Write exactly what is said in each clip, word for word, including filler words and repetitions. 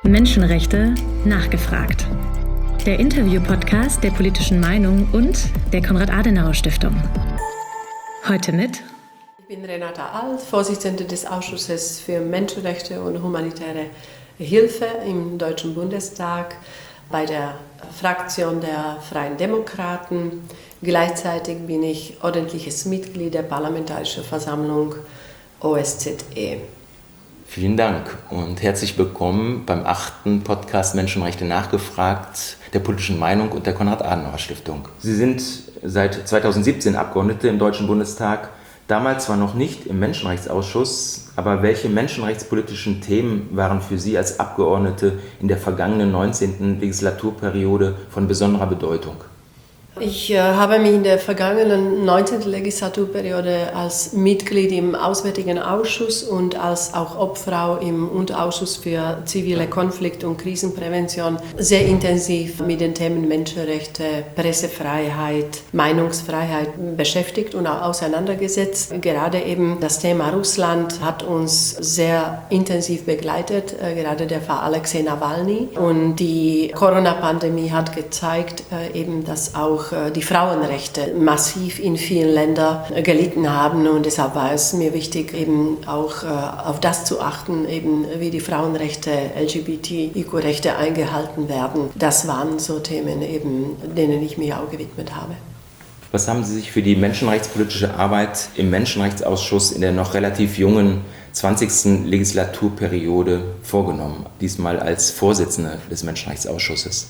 Menschenrechte nachgefragt. Der Interview-Podcast der Politischen Meinung und der Konrad-Adenauer-Stiftung. Heute mit Ich bin Renata Alt, Vorsitzende des Ausschusses für Menschenrechte und humanitäre Hilfe im Deutschen Bundestag bei der Fraktion der Freien Demokraten. Gleichzeitig bin ich ordentliches Mitglied der Parlamentarischen Versammlung O S Z E. Vielen Dank und herzlich willkommen beim achten Podcast Menschenrechte nachgefragt der Politischen Meinung und der Konrad-Adenauer-Stiftung. Sie sind seit zweitausendsiebzehn Abgeordnete im Deutschen Bundestag, damals zwar noch nicht im Menschenrechtsausschuss, aber welche menschenrechtspolitischen Themen waren für Sie als Abgeordnete in der vergangenen neunzehnten Legislaturperiode von besonderer Bedeutung? Ich äh, habe mich in der vergangenen neunzehnten Legislaturperiode als Mitglied im Auswärtigen Ausschuss und als auch Obfrau im Unterausschuss für zivile Konflikt- und Krisenprävention sehr intensiv mit den Themen Menschenrechte, Pressefreiheit, Meinungsfreiheit beschäftigt und auch auseinandergesetzt. Gerade eben das Thema Russland hat uns sehr intensiv begleitet, äh, gerade der Fall Alexei Nawalny. Und die Corona-Pandemie hat gezeigt, äh, eben, dass auch die Frauenrechte massiv in vielen Ländern gelitten haben und deshalb war es mir wichtig, eben auch auf das zu achten, eben wie die Frauenrechte, L G B T I Q-Rechte eingehalten werden. Das waren so Themen, eben, denen ich mich auch gewidmet habe. Was haben Sie sich für die menschenrechtspolitische Arbeit im Menschenrechtsausschuss in der noch relativ jungen zwanzigsten Legislaturperiode vorgenommen, diesmal als Vorsitzende des Menschenrechtsausschusses?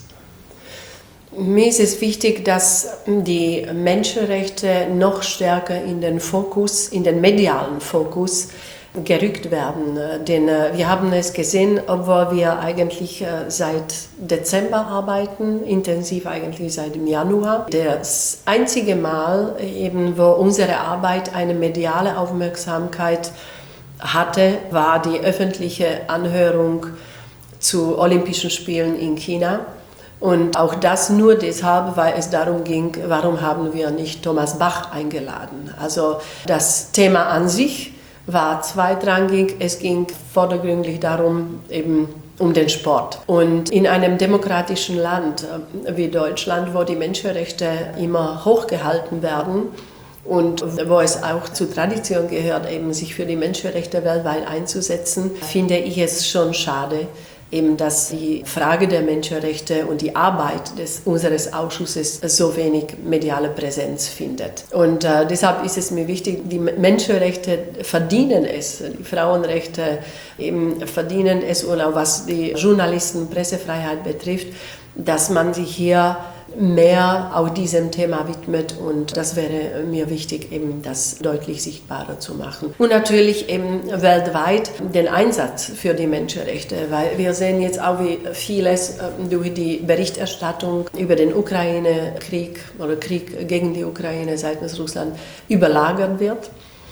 Mir ist es wichtig, dass die Menschenrechte noch stärker in den Fokus, in den medialen Fokus gerückt werden. Denn wir haben es gesehen, obwohl wir eigentlich seit Dezember arbeiten, intensiv eigentlich seit dem Januar. Das einzige Mal, eben, wo unsere Arbeit eine mediale Aufmerksamkeit hatte, war die öffentliche Anhörung zu Olympischen Spielen in China. Und auch das nur deshalb, weil es darum ging, warum haben wir nicht Thomas Bach eingeladen. Also das Thema an sich war zweitrangig, es ging vordergründig darum, eben um den Sport. Und in einem demokratischen Land wie Deutschland, wo die Menschenrechte immer hochgehalten werden und wo es auch zur Tradition gehört, eben sich für die Menschenrechte weltweit einzusetzen, finde ich es schon schade, eben, dass die Frage der Menschenrechte und die Arbeit des, unseres Ausschusses so wenig mediale Präsenz findet. Und äh, deshalb ist es mir wichtig, die Menschenrechte verdienen es, die Frauenrechte eben verdienen es, und auch was die Journalisten, Pressefreiheit betrifft, dass man sich hier mehr auch diesem Thema widmet, und das wäre mir wichtig, eben das deutlich sichtbarer zu machen. Und natürlich eben weltweit den Einsatz für die Menschenrechte, weil wir sehen jetzt auch, wie vieles durch die Berichterstattung über den Ukraine-Krieg oder Krieg gegen die Ukraine seitens Russland überlagert wird.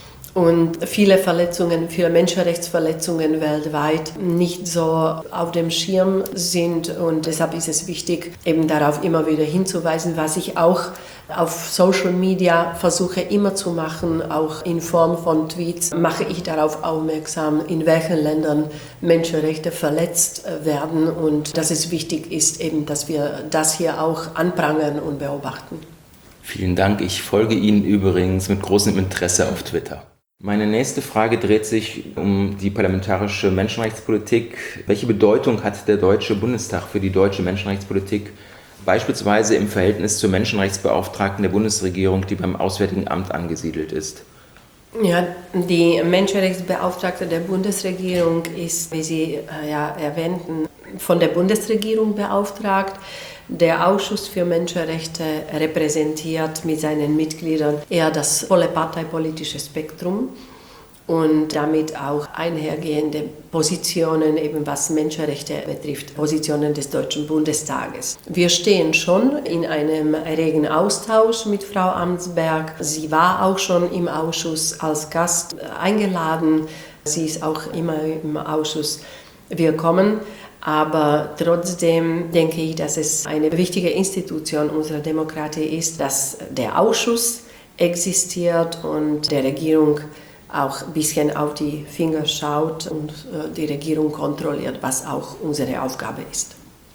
Und viele Verletzungen, viele Menschenrechtsverletzungen weltweit nicht so auf dem Schirm sind. Und deshalb ist es wichtig, eben darauf immer wieder hinzuweisen, was ich auch auf Social Media versuche immer zu machen, auch in Form von Tweets, mache ich darauf aufmerksam, in welchen Ländern Menschenrechte verletzt werden und dass es wichtig ist, eben, dass wir das hier auch anprangern und beobachten. Vielen Dank. Ich folge Ihnen übrigens mit großem Interesse auf Twitter. Meine nächste Frage dreht sich um die parlamentarische Menschenrechtspolitik. Welche Bedeutung hat der Deutsche Bundestag für die deutsche Menschenrechtspolitik, beispielsweise im Verhältnis zur Menschenrechtsbeauftragten der Bundesregierung, die beim Auswärtigen Amt angesiedelt ist? Ja, die Menschenrechtsbeauftragte der Bundesregierung ist, wie Sie ja erwähnten, von der Bundesregierung beauftragt. Der Ausschuss für Menschenrechte repräsentiert mit seinen Mitgliedern eher das volle parteipolitische Spektrum und damit auch einhergehende Positionen, eben was Menschenrechte betrifft, Positionen des Deutschen Bundestages. Wir stehen schon in einem regen Austausch mit Frau Amtsberg. Sie war auch schon im Ausschuss als Gast eingeladen. Sie ist auch immer im Ausschuss willkommen. Aber trotzdem denke ich, dass es eine wichtige Institution unserer Demokratie ist, dass der Ausschuss existiert und der Regierung auch ein bisschen auf die Finger schaut und die Regierung kontrolliert, was auch unsere Aufgabe ist.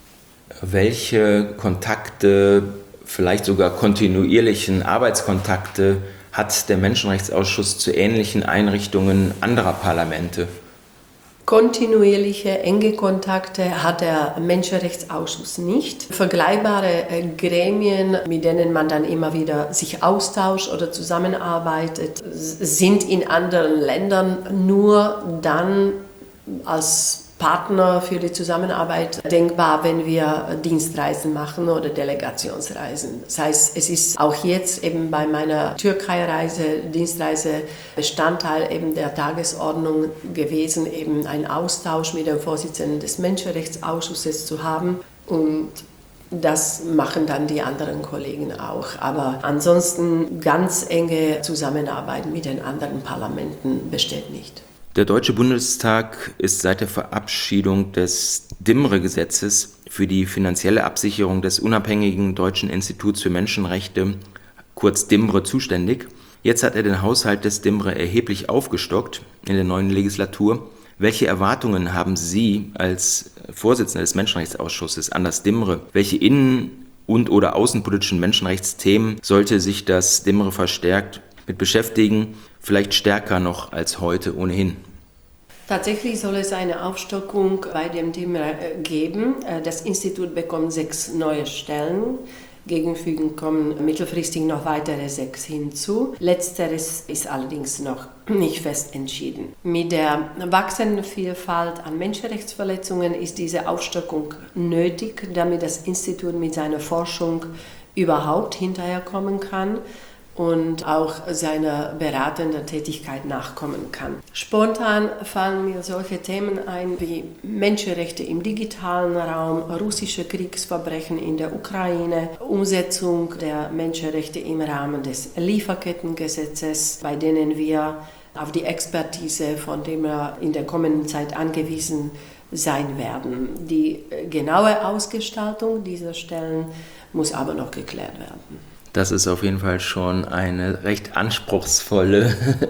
Welche Kontakte, vielleicht sogar kontinuierlichen Arbeitskontakte hat der Menschenrechtsausschuss zu ähnlichen Einrichtungen anderer Parlamente? Kontinuierliche, enge Kontakte hat der Menschenrechtsausschuss nicht. Vergleichbare Gremien, mit denen man dann immer wieder sich austauscht oder zusammenarbeitet, sind in anderen Ländern nur dann als Partner für die Zusammenarbeit denkbar, wenn wir Dienstreisen machen oder Delegationsreisen. Das heißt, es ist auch jetzt eben bei meiner Türkei-Reise, Dienstreise Bestandteil eben der Tagesordnung gewesen, eben einen Austausch mit dem Vorsitzenden des Menschenrechtsausschusses zu haben, und das machen dann die anderen Kollegen auch. Aber ansonsten ganz enge Zusammenarbeit mit den anderen Parlamenten besteht nicht. Der Deutsche Bundestag ist seit der Verabschiedung des DIMRE-Gesetzes für die finanzielle Absicherung des unabhängigen Deutschen Instituts für Menschenrechte, kurz DIMRE, zuständig. Jetzt hat er den Haushalt des DIMRE erheblich aufgestockt in der neuen Legislatur. Welche Erwartungen haben Sie als Vorsitzender des Menschenrechtsausschusses an das DIMRE? Welche innen- und oder außenpolitischen Menschenrechtsthemen sollte sich das DIMRE verstärkt mit beschäftigen, vielleicht stärker noch als heute ohnehin? Tatsächlich soll es eine Aufstockung bei dem DIMRE geben. Das Institut bekommt sechs neue Stellen. Gegenfügend kommen mittelfristig noch weitere sechs hinzu. Letzteres ist allerdings noch nicht fest entschieden. Mit der wachsenden Vielfalt an Menschenrechtsverletzungen ist diese Aufstockung nötig, damit das Institut mit seiner Forschung überhaupt hinterherkommen kann und auch seiner beratenden Tätigkeit nachkommen kann. Spontan fallen mir solche Themen ein wie Menschenrechte im digitalen Raum, russische Kriegsverbrechen in der Ukraine, Umsetzung der Menschenrechte im Rahmen des Lieferkettengesetzes, bei denen wir auf die Expertise, von dem wir in der kommenden Zeit angewiesen sein werden. Die genaue Ausgestaltung dieser Stellen muss aber noch geklärt werden. Das ist auf jeden Fall schon eine recht anspruchsvolle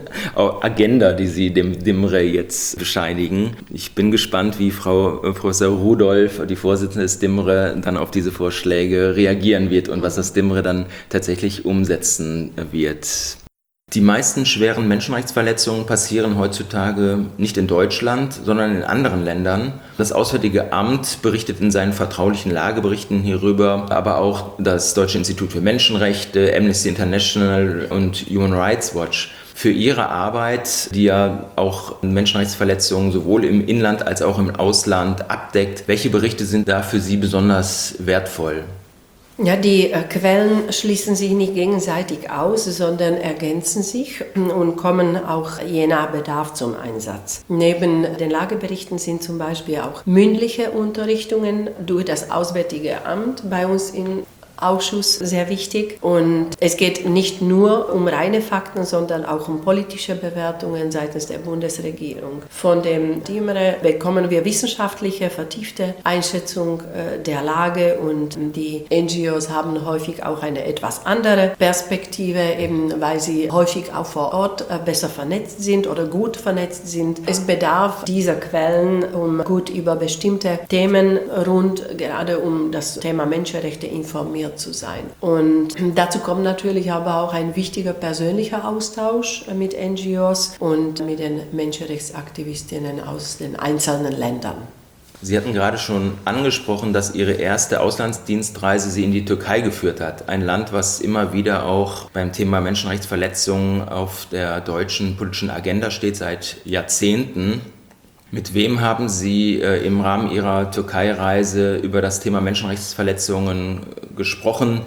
Agenda, die Sie dem DIMRE jetzt bescheinigen. Ich bin gespannt, wie Frau Professor Rudolph, die Vorsitzende des DIMRE, dann auf diese Vorschläge reagieren wird und was das DIMRE dann tatsächlich umsetzen wird. Die meisten schweren Menschenrechtsverletzungen passieren heutzutage nicht in Deutschland, sondern in anderen Ländern. Das Auswärtige Amt berichtet in seinen vertraulichen Lageberichten hierüber, aber auch das Deutsche Institut für Menschenrechte, Amnesty International und Human Rights Watch. Für Ihre Arbeit, die ja auch Menschenrechtsverletzungen sowohl im Inland als auch im Ausland abdeckt, welche Berichte sind da für Sie besonders wertvoll? Ja, die äh, Quellen schließen sich nicht gegenseitig aus, sondern ergänzen sich und kommen auch je nach Bedarf zum Einsatz. Neben den Lageberichten sind zum Beispiel auch mündliche Unterrichtungen durch das Auswärtige Amt bei uns im Ausschuss sehr wichtig. Und es geht nicht nur um reine Fakten, sondern auch um politische Bewertungen seitens der Bundesregierung. Von dem DIMRE bekommen wir wissenschaftliche, vertiefte Einschätzung der Lage, und die N G Os haben häufig auch eine etwas andere Perspektive, eben weil sie häufig auch vor Ort besser vernetzt sind oder gut vernetzt sind. Es bedarf dieser Quellen, um gut über bestimmte Themen rund, gerade um das Thema Menschenrechte informiert zu sein. Und dazu kommt natürlich aber auch ein wichtiger persönlicher Austausch mit N G Os und mit den Menschenrechtsaktivistinnen aus den einzelnen Ländern. Sie hatten gerade schon angesprochen, dass Ihre erste Auslandsdienstreise Sie in die Türkei geführt hat. Ein Land, was immer wieder auch beim Thema Menschenrechtsverletzungen auf der deutschen politischen Agenda steht seit Jahrzehnten. Mit wem haben Sie äh, im Rahmen Ihrer Türkei-Reise über das Thema Menschenrechtsverletzungen gesprochen?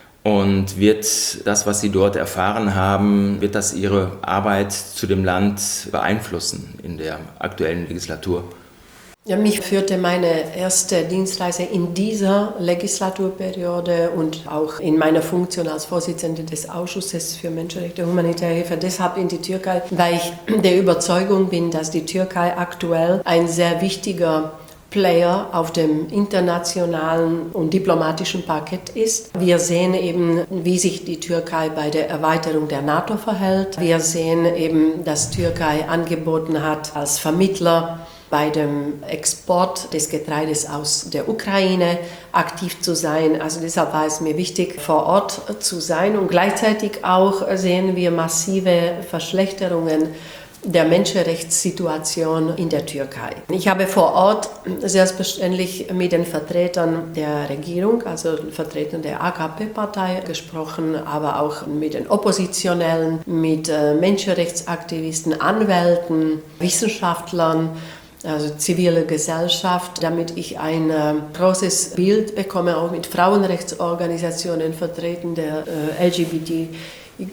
Und wird das, was Sie dort erfahren haben, wird das Ihre Arbeit zu dem Land beeinflussen in der aktuellen Legislatur? Ja, mich führte meine erste Dienstreise in dieser Legislaturperiode und auch in meiner Funktion als Vorsitzende des Ausschusses für Menschenrechte und humanitäre Hilfe deshalb in die Türkei, weil ich der Überzeugung bin, dass die Türkei aktuell ein sehr wichtiger Player auf dem internationalen und diplomatischen Parkett ist. Wir sehen eben, wie sich die Türkei bei der Erweiterung der NATO verhält. Wir sehen eben, dass Türkei angeboten hat, als Vermittler bei dem Export des Getreides aus der Ukraine aktiv zu sein. Also deshalb war es mir wichtig, vor Ort zu sein. Und gleichzeitig auch sehen wir massive Verschlechterungen der Menschenrechtssituation in der Türkei. Ich habe vor Ort selbstverständlich mit den Vertretern der Regierung, also Vertretern der A K P-Partei gesprochen, aber auch mit den Oppositionellen, mit Menschenrechtsaktivisten, Anwälten, Wissenschaftlern, also zivile Gesellschaft, damit ich ein äh, großes Bild bekomme, auch mit Frauenrechtsorganisationen, Vertretern der äh, L G B T I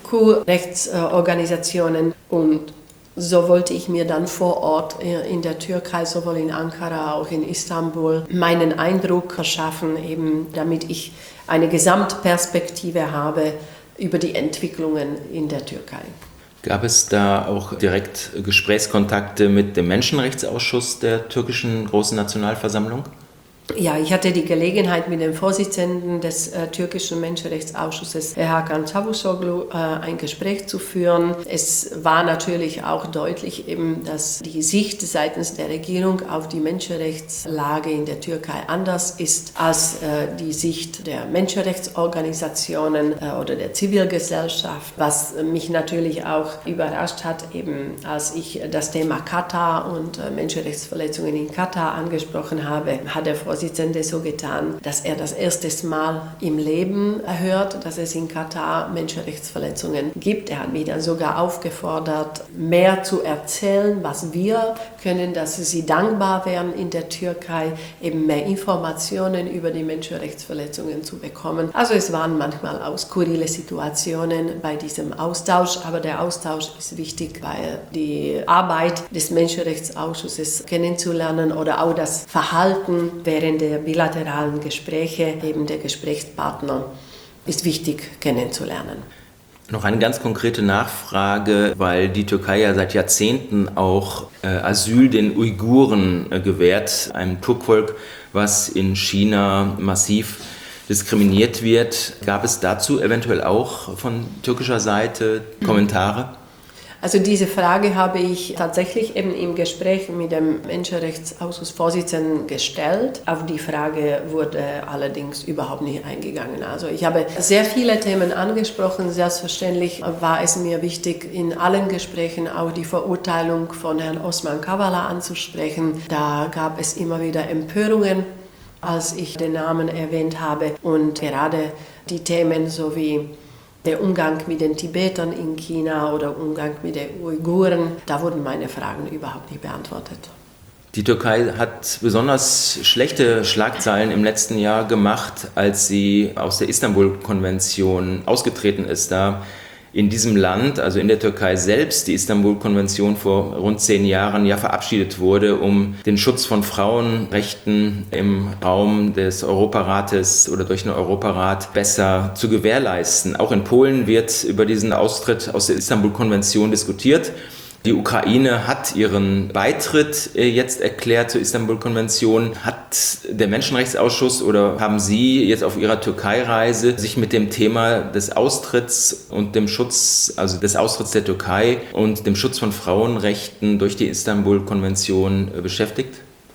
Q-Rechtsorganisationen, und so wollte ich mir dann vor Ort in der Türkei, sowohl in Ankara, auch in Istanbul, meinen Eindruck verschaffen, eben damit ich eine Gesamtperspektive habe über die Entwicklungen in der Türkei. Gab es da auch direkt Gesprächskontakte mit dem Menschenrechtsausschuss der türkischen Großen Nationalversammlung? Ja, ich hatte die Gelegenheit, mit dem Vorsitzenden des äh, türkischen Menschenrechtsausschusses, Hakan Çavuşoğlu, äh, ein Gespräch zu führen. Es war natürlich auch deutlich, eben, dass die Sicht seitens der Regierung auf die Menschenrechtslage in der Türkei anders ist als äh, die Sicht der Menschenrechtsorganisationen äh, oder der Zivilgesellschaft, was mich natürlich auch überrascht hat, eben als ich das Thema Katar und äh, Menschenrechtsverletzungen in Katar angesprochen habe, hat der Vorsitzende so getan, dass er das erste Mal im Leben hört, dass es in Katar Menschenrechtsverletzungen gibt. Er hat mich dann sogar aufgefordert, mehr zu erzählen, was wir können, dass sie dankbar wären, in der Türkei eben mehr Informationen über die Menschenrechtsverletzungen zu bekommen. Also es waren manchmal auch skurrile Situationen bei diesem Austausch, aber der Austausch ist wichtig, weil die Arbeit des Menschenrechtsausschusses kennenzulernen oder auch das Verhalten während der bilateralen Gespräche, eben der Gesprächspartner, ist wichtig kennenzulernen. Noch eine ganz konkrete Nachfrage, weil die Türkei ja seit Jahrzehnten auch äh, Asyl den Uiguren äh, gewährt, einem Turkvolk, was in China massiv diskriminiert wird. Gab es dazu eventuell auch von türkischer Seite Kommentare? Also diese Frage habe ich tatsächlich eben im Gespräch mit dem Menschenrechtsausschussvorsitzenden gestellt. Auf die Frage wurde allerdings überhaupt nicht eingegangen. Also ich habe sehr viele Themen angesprochen. Selbstverständlich war es mir wichtig, in allen Gesprächen auch die Verurteilung von Herrn Osman Kavala anzusprechen. Da gab es immer wieder Empörungen, als ich den Namen erwähnt habe. Und gerade die Themen sowie der Umgang mit den Tibetern in China oder Umgang mit den Uiguren, da wurden meine Fragen überhaupt nicht beantwortet. Die Türkei hat besonders schlechte Schlagzeilen im letzten Jahr gemacht, als sie aus der Istanbul-Konvention ausgetreten ist. Da in diesem Land, also in der Türkei selbst, die Istanbul-Konvention vor rund zehn Jahren ja verabschiedet wurde, um den Schutz von Frauenrechten im Raum des Europarates oder durch den Europarat besser zu gewährleisten. Auch in Polen wird über diesen Austritt aus der Istanbul-Konvention diskutiert. Die Ukraine hat ihren Beitritt jetzt erklärt zur Istanbul-Konvention. Hat der Menschenrechtsausschuss oder haben Sie jetzt auf Ihrer Türkei-Reise sich mit dem Thema des Austritts und dem Schutz, also des Austritts der Türkei und dem Schutz von Frauenrechten durch die Istanbul-Konvention beschäftigt?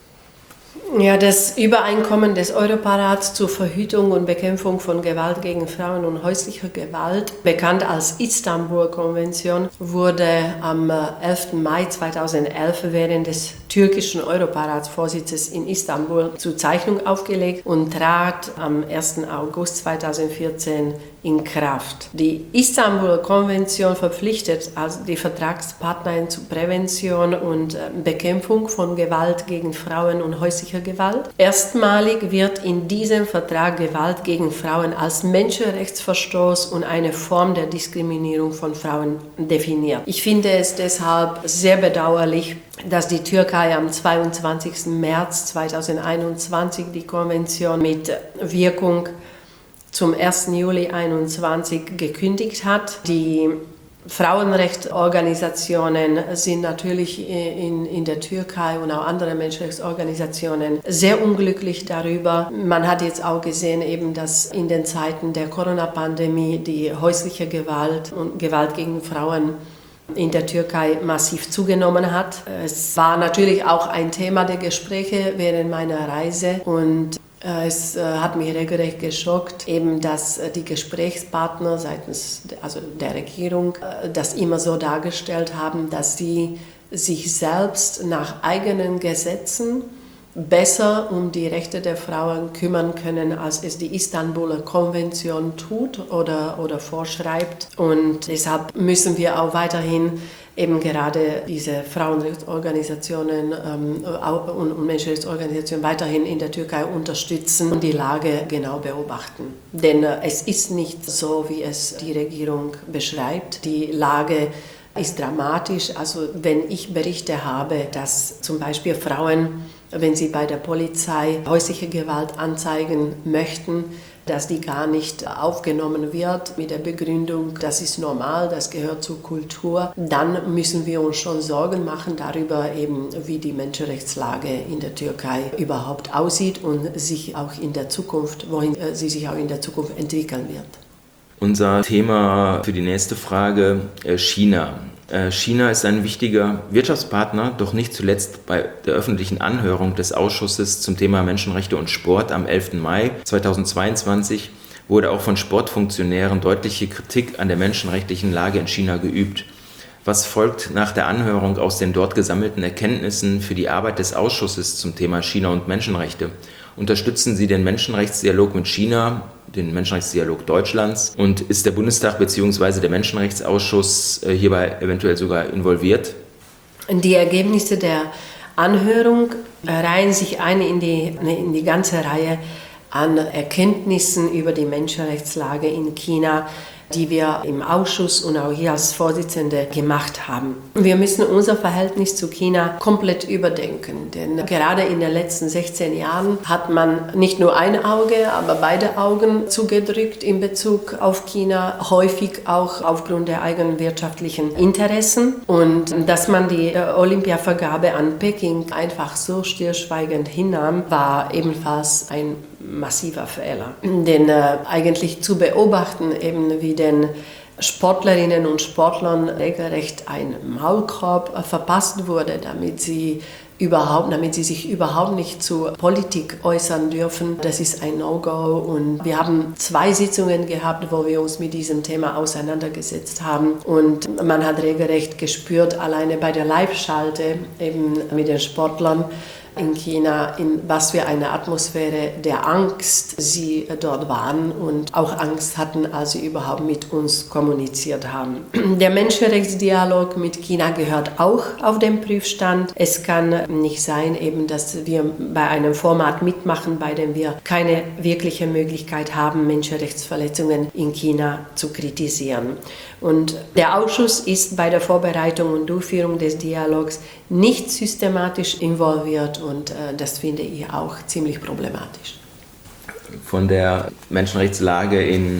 Ja, das Übereinkommen des Europarats zur Verhütung und Bekämpfung von Gewalt gegen Frauen und häuslicher Gewalt, bekannt als Istanbul-Konvention, wurde am elften Mai zweitausendelf während des türkischen Europaratsvorsitzes in Istanbul zur Zeichnung aufgelegt und trat am ersten August zweitausendvierzehn in Kraft. Die Istanbul-Konvention verpflichtet also die Vertragspartner zur Prävention und Bekämpfung von Gewalt gegen Frauen und häuslicher Gewalt. Erstmalig wird in diesem Vertrag Gewalt gegen Frauen als Menschenrechtsverstoß und eine Form der Diskriminierung von Frauen definiert. Ich finde es deshalb sehr bedauerlich, dass die Türkei am zweiundzwanzigsten März zweitausendeinundzwanzig die Konvention mit Wirkung zum ersten Juli zweitausendeinundzwanzig gekündigt hat. Die Frauenrechtsorganisationen sind natürlich in, in der Türkei und auch andere Menschenrechtsorganisationen sehr unglücklich darüber. Man hat jetzt auch gesehen, eben, dass in den Zeiten der Corona-Pandemie die häusliche Gewalt und Gewalt gegen Frauen in der Türkei massiv zugenommen hat. Es war natürlich auch ein Thema der Gespräche während meiner Reise und es hat mich regelrecht geschockt, eben, dass die Gesprächspartner seitens also der Regierung das immer so dargestellt haben, dass sie sich selbst nach eigenen Gesetzen besser um die Rechte der Frauen kümmern können, als es die Istanbuler Konvention tut oder, oder vorschreibt. Und deshalb müssen wir auch weiterhin eben gerade diese Frauenrechtsorganisationen ähm, und, und Menschenrechtsorganisationen weiterhin in der Türkei unterstützen und die Lage genau beobachten. Denn äh, es ist nicht so, wie es die Regierung beschreibt. Die Lage ist dramatisch. Also wenn ich Berichte habe, dass zum Beispiel Frauen, wenn sie bei der Polizei häusliche Gewalt anzeigen möchten, dass die gar nicht aufgenommen wird mit der Begründung, das ist normal, das gehört zur Kultur, dann müssen wir uns schon Sorgen machen darüber, eben, wie die Menschenrechtslage in der Türkei überhaupt aussieht und sich auch in der Zukunft, wohin sie sich auch in der Zukunft entwickeln wird. Unser Thema für die nächste Frage, China. China ist ein wichtiger Wirtschaftspartner, doch nicht zuletzt bei der öffentlichen Anhörung des Ausschusses zum Thema Menschenrechte und Sport am elften Mai zweitausendzweiundzwanzig wurde auch von Sportfunktionären deutliche Kritik an der menschenrechtlichen Lage in China geübt. Was folgt nach der Anhörung aus den dort gesammelten Erkenntnissen für die Arbeit des Ausschusses zum Thema China und Menschenrechte? Unterstützen Sie den Menschenrechtsdialog mit China, den Menschenrechtsdialog Deutschlands? Und ist der Bundestag bzw. der Menschenrechtsausschuss hierbei eventuell sogar involviert? Die Ergebnisse der Anhörung reihen sich ein in die, in die ganze Reihe an Erkenntnissen über die Menschenrechtslage in China, die wir im Ausschuss und auch hier als Vorsitzende gemacht haben. Wir müssen unser Verhältnis zu China komplett überdenken, denn gerade in den letzten sechzehn Jahren hat man nicht nur ein Auge, aber beide Augen zugedrückt in Bezug auf China, häufig auch aufgrund der eigenen wirtschaftlichen Interessen. Und dass man die Olympiavergabe an Peking einfach so stillschweigend hinnahm, war ebenfalls ein massiver Fehler. Denn äh, eigentlich zu beobachten, eben wie den Sportlerinnen und Sportlern regelrecht ein Maulkorb äh, verpasst wurde, damit sie überhaupt, damit sie sich überhaupt nicht zur Politik äußern dürfen. Das ist ein No-Go und wir haben zwei Sitzungen gehabt, wo wir uns mit diesem Thema auseinandergesetzt haben und man hat regelrecht gespürt, alleine bei der Live-Schalte eben mit den Sportlern in China, in was für eine Atmosphäre der Angst sie dort waren und auch Angst hatten, als sie überhaupt mit uns kommuniziert haben. Der Menschenrechtsdialog mit China gehört auch auf den Prüfstand. Es kann nicht sein, eben, dass wir bei einem Format mitmachen, bei dem wir keine wirkliche Möglichkeit haben, Menschenrechtsverletzungen in China zu kritisieren. Und der Ausschuss ist bei der Vorbereitung und Durchführung des Dialogs nicht systematisch involviert und äh, das finde ich auch ziemlich problematisch. Von der Menschenrechtslage in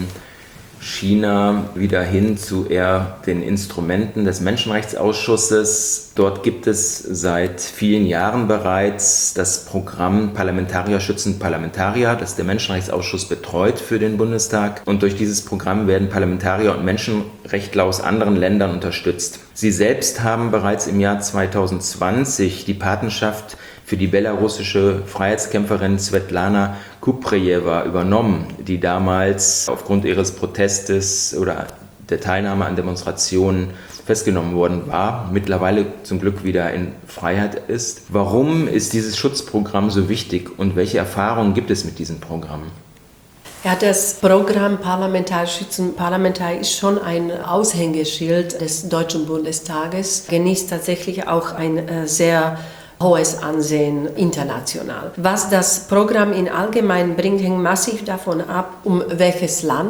China wieder hin zu eher den Instrumenten des Menschenrechtsausschusses. Dort gibt es seit vielen Jahren bereits das Programm Parlamentarier schützen Parlamentarier, das der Menschenrechtsausschuss betreut für den Bundestag. Und durch dieses Programm werden Parlamentarier und Menschenrechtler aus anderen Ländern unterstützt. Sie selbst haben bereits im Jahr zweitausendzwanzig die Patenschaft für die belarussische Freiheitskämpferin Svetlana Kuprejewa übernommen, die damals aufgrund ihres Protestes oder der Teilnahme an Demonstrationen festgenommen worden war, mittlerweile zum Glück wieder in Freiheit ist. Warum ist dieses Schutzprogramm so wichtig und welche Erfahrungen gibt es mit diesem Programm? Ja, das Programm Parlamentarier schützen Parlamentarier ist schon ein Aushängeschild des Deutschen Bundestages, genießt tatsächlich auch ein äh, sehr hohes Ansehen international. Was das Programm in allgemein bringt, hängt massiv davon ab, um welches Land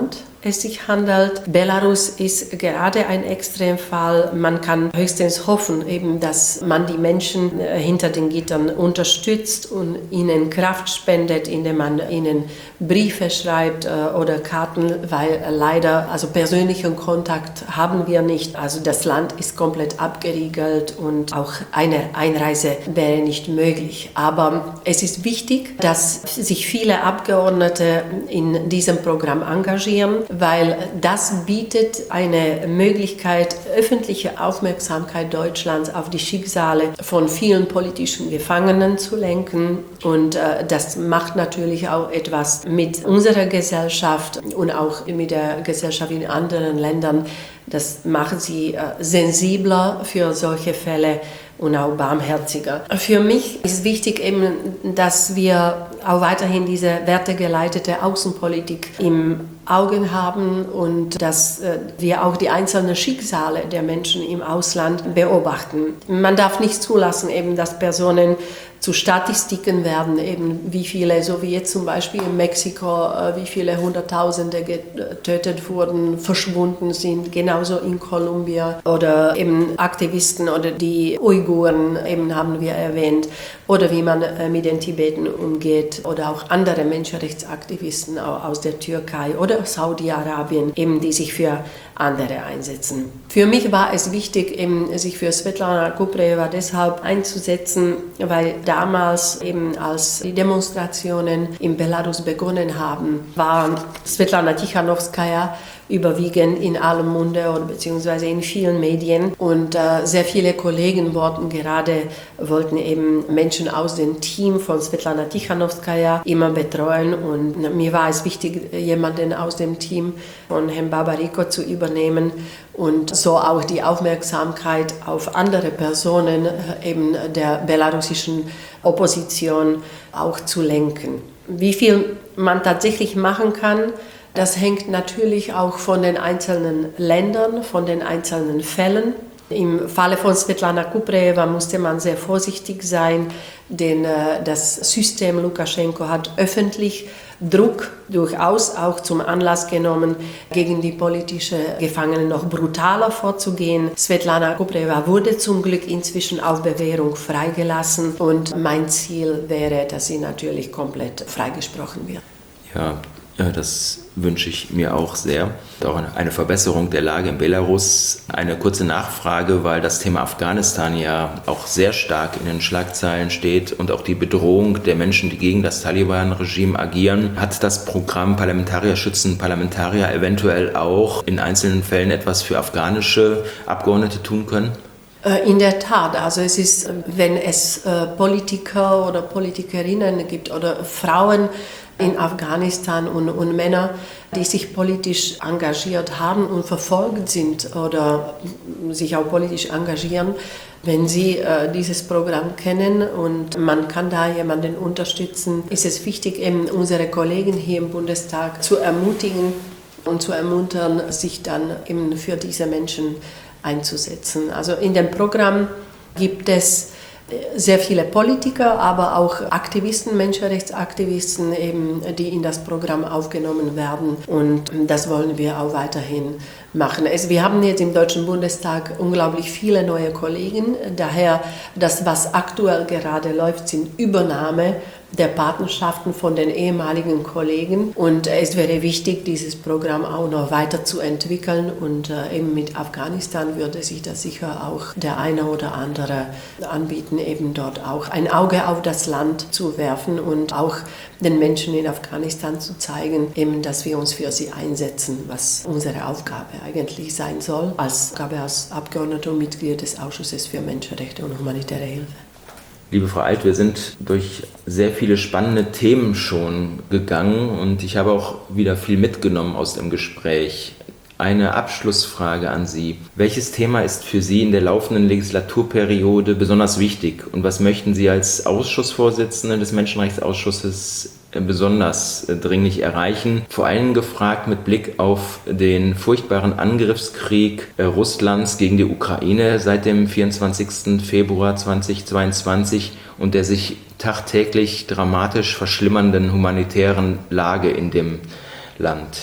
es sich handelt. Belarus ist gerade ein Extremfall. Man kann höchstens hoffen, eben, dass man die Menschen hinter den Gittern unterstützt und ihnen Kraft spendet, indem man ihnen Briefe schreibt oder Karten, weil leider, also persönlichen Kontakt haben wir nicht. Also das Land ist komplett abgeriegelt und auch eine Einreise wäre nicht möglich. Aber es ist wichtig, dass sich viele Abgeordnete in diesem Programm engagieren, weil das bietet eine Möglichkeit, öffentliche Aufmerksamkeit Deutschlands auf die Schicksale von vielen politischen Gefangenen zu lenken. Und äh, das macht natürlich auch etwas mit unserer Gesellschaft und auch mit der Gesellschaft in anderen Ländern. Das macht sie äh, sensibler für solche Fälle und auch barmherziger. Für mich ist wichtig eben, dass wir auch weiterhin diese wertegeleitete Außenpolitik im Augen haben und dass wir auch die einzelnen Schicksale der Menschen im Ausland beobachten. Man darf nicht zulassen, eben, dass Personen zu Statistiken werden, eben wie viele, so wie jetzt zum Beispiel in Mexiko, wie viele Hunderttausende getötet wurden, verschwunden sind, genauso in Kolumbien oder eben Aktivisten oder die Uiguren, eben haben wir erwähnt, oder wie man mit den Tibeten umgeht oder auch andere Menschenrechtsaktivisten aus der Türkei oder Saudi-Arabien, eben, die sich für andere einsetzen. Für mich war es wichtig, eben, sich für Svetlana Kuprejewa deshalb einzusetzen, weil damals, eben, als die Demonstrationen in Belarus begonnen haben, waren Svetlana Tichanowskaja überwiegend in allem Munde oder beziehungsweise in vielen Medien und äh, sehr viele Kollegen wollten gerade wollten eben Menschen aus dem Team von Svetlana Tichanowskaja immer betreuen und mir war es wichtig, jemanden aus dem Team von Herrn Babariko zu übernehmen und so auch die Aufmerksamkeit auf andere Personen eben der belarussischen Opposition auch zu lenken. Wie viel man tatsächlich machen kann, das hängt natürlich auch von den einzelnen Ländern, von den einzelnen Fällen. Im Falle von Svetlana Kuprejewa musste man sehr vorsichtig sein, denn äh, das System Lukaschenko hat öffentlich Druck durchaus auch zum Anlass genommen, gegen die politischen Gefangenen noch brutaler vorzugehen. Svetlana Kuprejewa wurde zum Glück inzwischen auf Bewährung freigelassen und mein Ziel wäre, dass sie natürlich komplett freigesprochen wird. Ja. Ja, das wünsche ich mir auch sehr. Auch eine Verbesserung der Lage in Belarus. Eine kurze Nachfrage, weil das Thema Afghanistan ja auch sehr stark in den Schlagzeilen steht und auch die Bedrohung der Menschen, die gegen das Taliban-Regime agieren. Hat das Programm Parlamentarier schützen Parlamentarier eventuell auch in einzelnen Fällen etwas für afghanische Abgeordnete tun können? In der Tat, also es ist, wenn es Politiker oder Politikerinnen gibt oder Frauen in Afghanistan und, und Männer, die sich politisch engagiert haben und verfolgt sind oder sich auch politisch engagieren, wenn sie äh, dieses Programm kennen und man kann da jemanden unterstützen, ist es wichtig, eben unsere Kollegen hier im Bundestag zu ermutigen und zu ermuntern, sich dann eben für diese Menschen einzusetzen. Also in dem Programm gibt es sehr viele Politiker, aber auch Aktivisten, Menschenrechtsaktivisten, eben, die in das Programm aufgenommen werden. Und das wollen wir auch weiterhin machen. Es, wir haben jetzt im Deutschen Bundestag unglaublich viele neue Kollegen. Daher, das, was aktuell gerade läuft, sind Übernahme der Patenschaften von den ehemaligen Kollegen. Und es wäre wichtig, dieses Programm auch noch weiterzuentwickeln. Und äh, eben mit Afghanistan würde sich das sicher auch der eine oder andere anbieten, eben dort auch ein Auge auf das Land zu werfen und auch den Menschen in Afghanistan zu zeigen, eben, dass wir uns für sie einsetzen, was unsere Aufgabe eigentlich sein soll, als Aufgabe als Abgeordnete und Mitglied des Ausschusses für Menschenrechte und humanitäre Hilfe. Liebe Frau Alt, wir sind durch sehr viele spannende Themen schon gegangen und ich habe auch wieder viel mitgenommen aus dem Gespräch. Eine Abschlussfrage an Sie. Welches Thema ist für Sie in der laufenden Legislaturperiode besonders wichtig und was möchten Sie als Ausschussvorsitzende des Menschenrechtsausschusses besonders dringlich erreichen? Vor allem gefragt mit Blick auf den furchtbaren Angriffskrieg Russlands gegen die Ukraine seit dem vierundzwanzigsten Februar zweitausendzweiundzwanzig und der sich tagtäglich dramatisch verschlimmernden humanitären Lage in dem Land.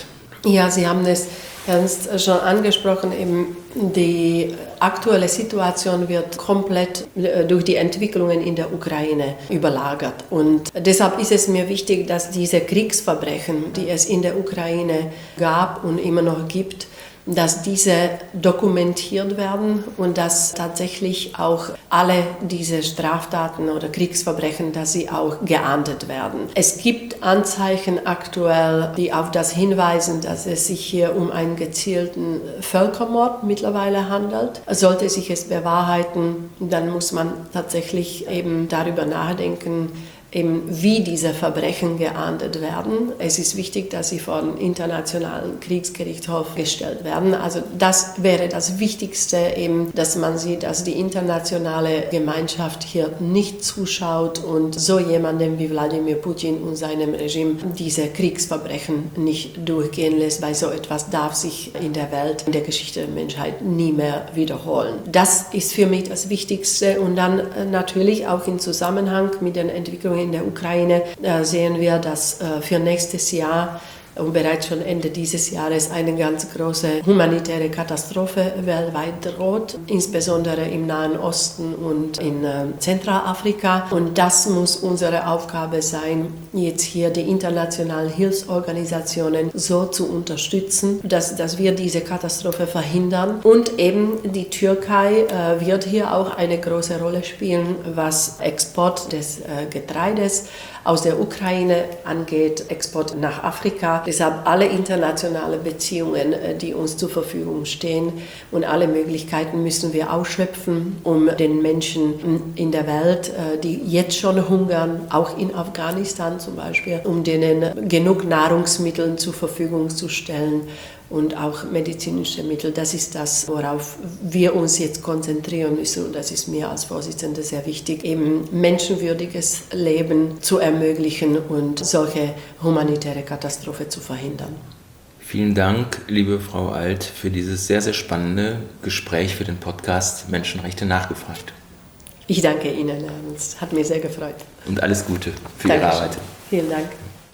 Ja, Sie haben es Ernst schon angesprochen, eben die aktuelle Situation wird komplett durch die Entwicklungen in der Ukraine überlagert. Und deshalb ist es mir wichtig, dass diese Kriegsverbrechen, die es in der Ukraine gab und immer noch gibt, dass diese dokumentiert werden und dass tatsächlich auch alle diese Straftaten oder Kriegsverbrechen, dass sie auch geahndet werden. Es gibt Anzeichen aktuell, die auf das hinweisen, dass es sich hier um einen gezielten Völkermord mittlerweile handelt. Sollte sich es bewahrheiten, dann muss man tatsächlich eben darüber nachdenken, eben wie diese Verbrechen geahndet werden. Es ist wichtig, dass sie vor den Internationalen Kriegsgerichtshof gestellt werden. Also das wäre das Wichtigste, eben, dass man sieht, dass die internationale Gemeinschaft hier nicht zuschaut und so jemandem wie Wladimir Putin und seinem Regime diese Kriegsverbrechen nicht durchgehen lässt, weil so etwas darf sich in der Welt, in der Geschichte der Menschheit nie mehr wiederholen. Das ist für mich das Wichtigste und dann natürlich auch im Zusammenhang mit den Entwicklungen in der Ukraine äh, sehen wir, dass äh, für nächstes Jahr und bereits schon Ende dieses Jahres eine ganz große humanitäre Katastrophe weltweit droht, insbesondere im Nahen Osten und in äh, Zentralafrika. Und das muss unsere Aufgabe sein, jetzt hier die internationalen Hilfsorganisationen so zu unterstützen, dass, dass wir diese Katastrophe verhindern. Und eben die Türkei äh, wird hier auch eine große Rolle spielen, was Export des äh, Getreides aus der Ukraine angeht, Export nach Afrika. Deshalb alle internationalen Beziehungen, die uns zur Verfügung stehen und alle Möglichkeiten müssen wir ausschöpfen, um den Menschen in der Welt, die jetzt schon hungern, auch in Afghanistan zum Beispiel, um denen genug Nahrungsmittel zur Verfügung zu stellen und auch medizinische Mittel. Das ist das, worauf wir uns jetzt konzentrieren müssen. Und das ist mir als Vorsitzende sehr wichtig, eben menschenwürdiges Leben zu ermöglichen und solche humanitäre Katastrophe zu verhindern. Vielen Dank, liebe Frau Alt, für dieses sehr, sehr spannende Gespräch für den Podcast Menschenrechte nachgefragt. Ich danke Ihnen, Ernst. Hat mich sehr gefreut. Und alles Gute für Dankeschön. Ihre Arbeit. Vielen Dank.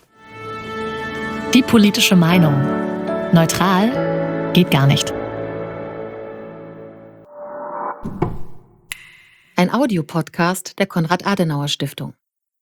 Die politische Meinung. Neutral geht gar nicht. Ein Audiopodcast der Konrad-Adenauer-Stiftung.